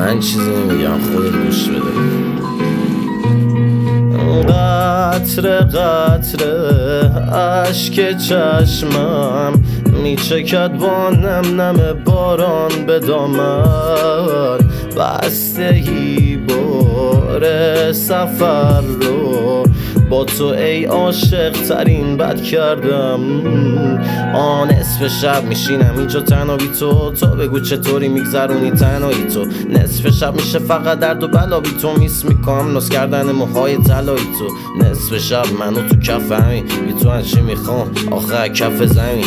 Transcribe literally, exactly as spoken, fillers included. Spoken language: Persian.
من چیزی نمیگم، خودت گوش بده. قطره قطره اشک چشمم میچکد با نم نم باران به دامن، بستگی بار سفر رو با تو ای عاشق ترین بد کردم. آن نصف شب میشینم اینجا تنها بی تو، تو بگو چطوری میگذرونی تنهایی تو. نصف شب میشه فقط درد و بلا بی تو، میس میکنم ناز کردن موهای طلایی تو. نصف شب منو تو کف همین بی تو هرچی میخوام آخه کف زمین.